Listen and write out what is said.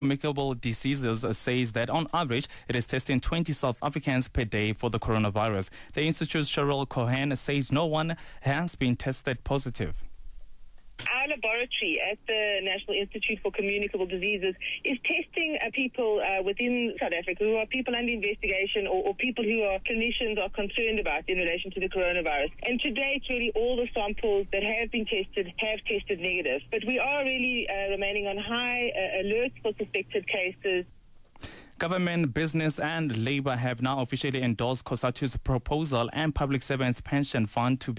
Communicable Diseases says that on average, it is testing 20 South Africans per day for the coronavirus. The Institute's Cheryl Cohen says no one has been tested positive. Our laboratory at the National Institute for Communicable Diseases is testing people within South Africa who are people under investigation or people who are clinicians are concerned about in relation to the coronavirus. And to date, really, all the samples that have been tested have tested negative. But we are really remaining on high alert for suspected cases. Government, business and labour have now officially endorsed COSATU's proposal and public servants pension fund to